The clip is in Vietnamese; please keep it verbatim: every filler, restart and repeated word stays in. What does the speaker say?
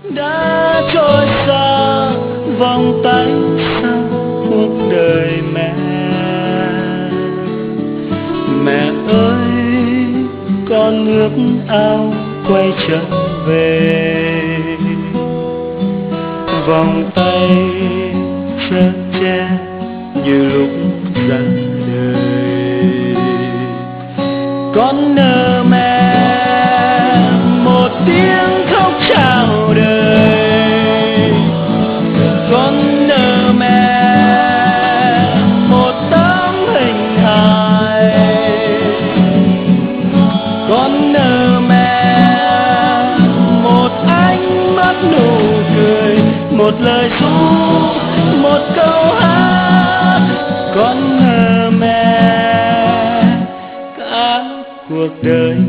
đã trôi xa vòng tay xa cuộc đời mẹ. Mẹ ơi con ước ao quay trở về, vòng tay sơ che như lúc ra đời. Con nợ mẹ một tiếng khóc chào đời, con nợ mẹ một tấm hình hài, con nợ mẹ một ánh mắt nụ cười, một lời ru, một câu hát. Con nợ mẹ cả cuộc đời